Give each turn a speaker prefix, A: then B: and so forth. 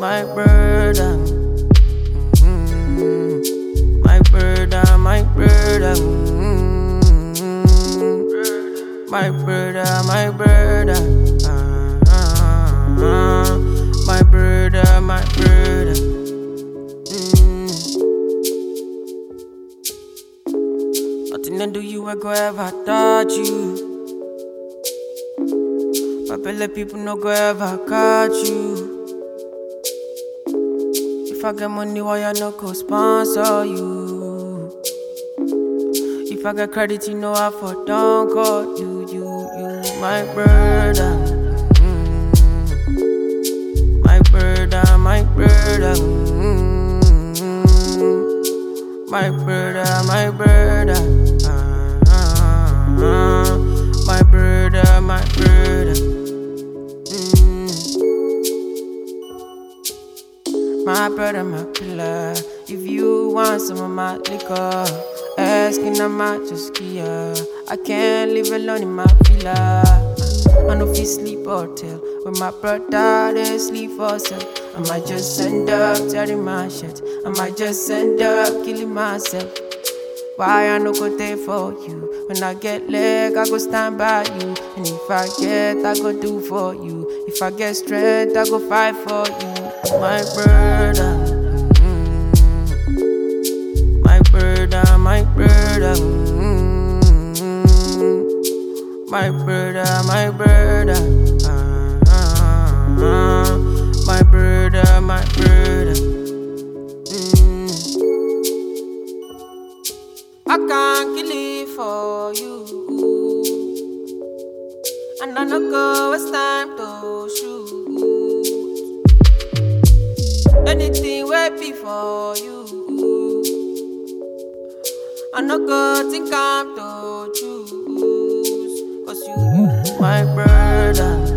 A: my brother. My brother, my brother. My brother, my brother. My brother, my brother. Nothing to do you, I go ever touch you. My belly people no go ever catch you. If I get money, why I no go sponsor you? If I get credit, you know I for don't call you, my brother. My brother, my brother. My brother, my brother. My brother, my brother. My brother, my pillar. If you want some of my liquor, asking I might just give. I can't live alone in my villa. I know if you sleep or tell. When my brother, they sleep for sale. I might just end up tearing my shit. I might just end up killing myself. Why I no go there for you? When I get leg, I go stand by you. And if I get, I go do for you. If I get strength, I go fight for you. My brother. My brother, my brother. My brother, my brother. My brother, my brother. I can't kill it for you. And I no go, it's time to shoot. Anything will be for you. I no go think I'm to choose. Cause you my brother.